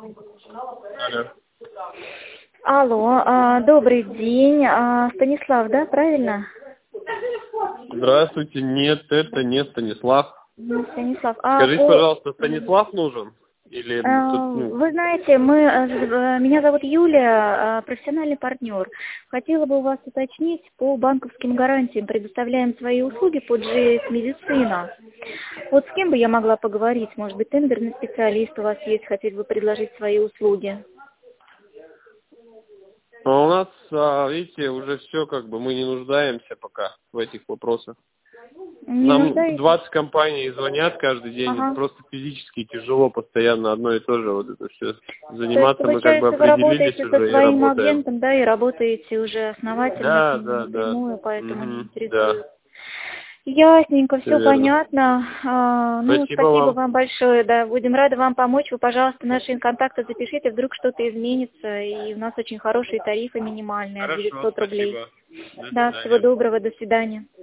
Алло. Алло, добрый день. Станислав, да, правильно? Здравствуйте. Нет, это не Станислав. Станислав. Скажите, пожалуйста, Станислав нужен? Или тут, Вы знаете, меня зовут Юлия, профессиональный партнер. Хотела бы у вас уточнить по банковским гарантиям. Предоставляем свои услуги по GS Медицина. Вот с кем бы я могла поговорить? Может быть, тендерный специалист у вас есть, хотели бы предложить свои услуги? у нас, видите, уже все мы не нуждаемся пока в этих вопросах. Не Нам нуждаетесь? 20 компаний звонят каждый день, Ага. просто физически тяжело постоянно одно и то же вот это все заниматься. То есть, Мы получается, вы определились работаете со уже и своим работаем. агентом, да, и работаете уже основательно с ним Да. напрямую, поэтому не Да. интересует. Ясненько, Все все верно. понятно. Спасибо Спасибо вам. вам большое, да, будем рады вам помочь. Вы, пожалуйста, наши контакты запишите, вдруг что-то изменится, и у нас очень хорошие тарифы минимальные от Хорошо, 900 рублей. спасибо. До Да, всего свидания. доброго, до свидания.